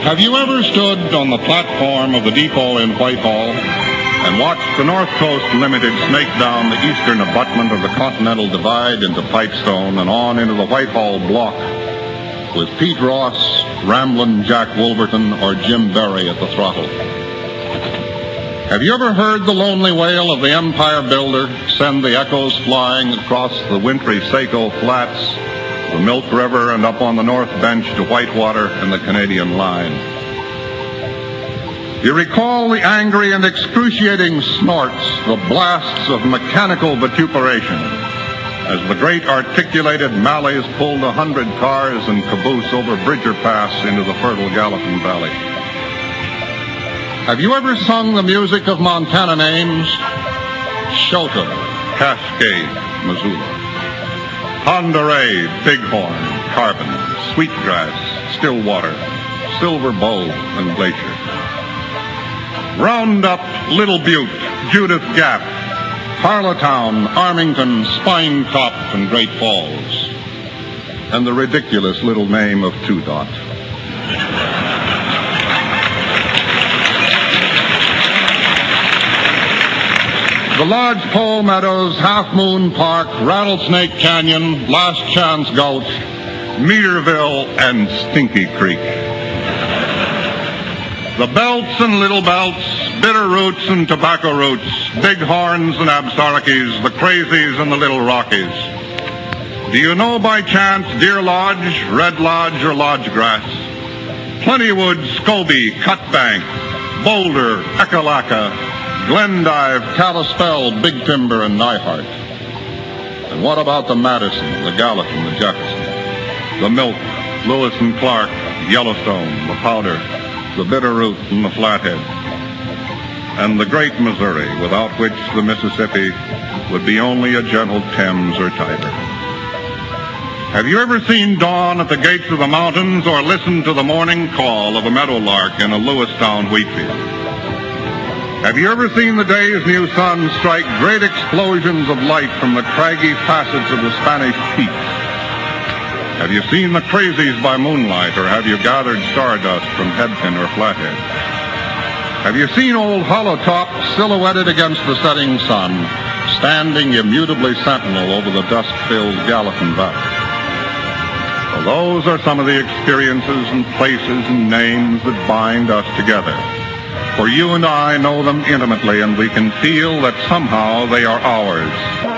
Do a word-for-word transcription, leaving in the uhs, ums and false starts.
Have you ever stood on the platform of the depot in Whitehall and watched the North Coast Limited snake down the eastern abutment of the Continental Divide into Pipestone and on into the Whitehall block with Pete Ross, Ramblin' Jack Wolverton, or Jim Berry at the throttle? Have you ever heard the lonely wail of the Empire Builder send the echoes flying across the wintry Saco Flats, the Milk River, and up on the North Bench to Whitewater and the Canadian line? You recall the angry and excruciating snorts, the blasts of mechanical vituperation, as the great articulated Malleys pulled a hundred cars and caboose over Bridger Pass into the fertile Gallatin Valley. Have you ever sung the music of Montana names? Shota, Cascade, Missoula. Pend Oreille, Bighorn, Carbon, Sweetgrass, Stillwater, Silver Bow, and Glacier. Roundup, Little Butte, Judith Gap, Harlowtown, Armington, Spine Top, and Great Falls. And the ridiculous little name of Two Dot. The Lodgepole Meadows, Half Moon Park, Rattlesnake Canyon, Last Chance Gulch, Meterville, and Stinky Creek. The Belts and Little Belts, Bitter Roots and Tobacco Roots, Big Horns and Absarokies, the Crazies and the Little Rockies. Do you know by chance Deer Lodge, Red Lodge, or Lodge Grass? Plentywood, Scobie, Cutbank, Boulder, Ekalaka, Glendive, Kalispell, Big Timber, and Nyhart. And what about the Madison, the Gallatin, the Jefferson, the Milk, Lewis and Clark, Yellowstone, the Powder, the Bitterroot, and the Flathead, and the great Missouri, without which the Mississippi would be only a gentle Thames or Tiber? Have you ever seen dawn at the gates of the mountains or listened to the morning call of a meadowlark in a Lewistown wheat field? Have you ever seen the day's new sun strike great explosions of light from the craggy facets of the Spanish peaks? Have you seen the Crazies by moonlight, or have you gathered stardust from Hebgen or Flathead? Have you seen old Hollowtop silhouetted against the setting sun, standing immutably sentinel over the dust-filled Gallatin Valley? Well, those are some of the experiences and places and names that bind us together. For you and I know them intimately, and we can feel that somehow they are ours.